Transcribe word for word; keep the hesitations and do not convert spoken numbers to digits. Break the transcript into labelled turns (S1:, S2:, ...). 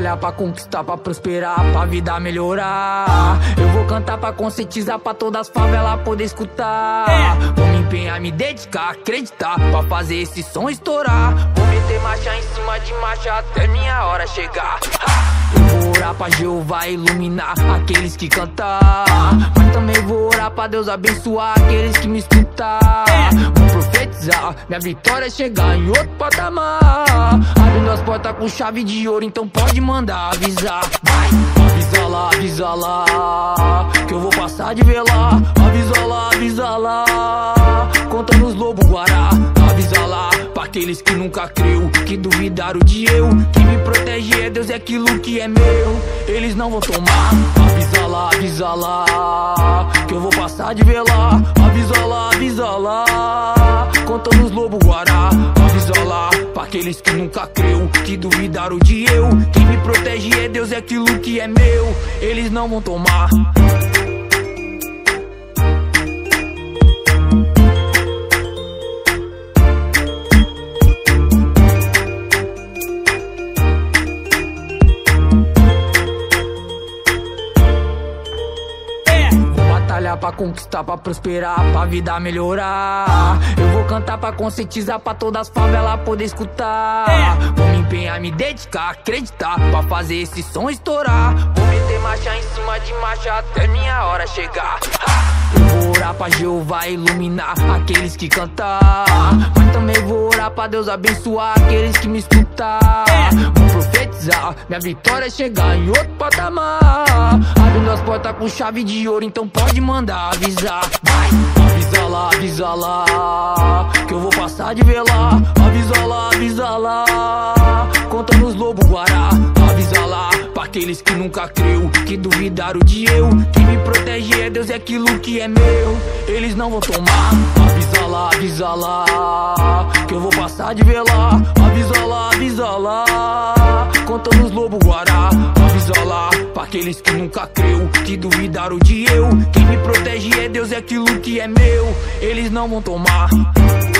S1: batalhar pra conquistar, pra prosperar, pra vida melhorar. Eu vou cantar pra conscientizar, pra todas as favelas poder escutar. Vou me empenhar, me dedicar, acreditar, pra fazer esse som estourar. Vou meter marcha em cima de marcha até minha hora chegar. Eu vou orar pra Jeová iluminar aqueles que cantar, mas também vou orar pra Deus abençoar aqueles que me escutar. Vou profetizar, minha vitória é chegar em outro patamar. Abrindo as portas com chave de ouro, então pode mandar avisar. Vai, avisa lá, avisa lá, que eu vou passar de velar. Avisa lá, avisa lá, contando os lobos guará. Avisa lá, pra aqueles que nunca creu, que duvidaram de eu. Que me protege é Deus, é aquilo que é meu, eles não vão tomar. Avisa lá, avisa lá, que eu vou passar de velar. Avisa lá, avisa lá, contando os lobos guará. Avisa lá, pra aqueles que nunca creu, que duvidaram de eu. Quem me protege é Deus, é aquilo que é meu, eles não vão tomar. Batalhar pra conquistar, pra prosperar, pra vida melhorar. Eu vou cantar pra conscientizar, pra todas as favelas poder escutar. Vou me empenhar, me dedicar, acreditar, pra fazer esse som estourar. Vou meter marcha em cima de marcha até minha hora chegar. Eu vou orar pra Jeová iluminar aqueles que cantar, mas também vou orar pra Deus abençoar aqueles que me escutar. Vou profetizar, minha vitória é chegar em outro patamar. Abrindo as portas com chave de ouro, então pode mandar avisar. Vai, avisa lá, avisa lá, que eu vou passar de velar. Avisa lá, avisa lá, contando os lobos guará. Avisa lá, pra aqueles que nunca creu, que duvidaram de eu. Quem me protege é Deus, é aquilo que é meu, eles não vão tomar. Avisa lá, avisa lá, que eu vou passar de velar. Avisa lá, avisa lá, contando os lobos guará. Avisa lá, pra aqueles que nunca creu, que duvidaram de eu. Quem me protege é Deus, é aquilo que é meu, eles não vão tomar.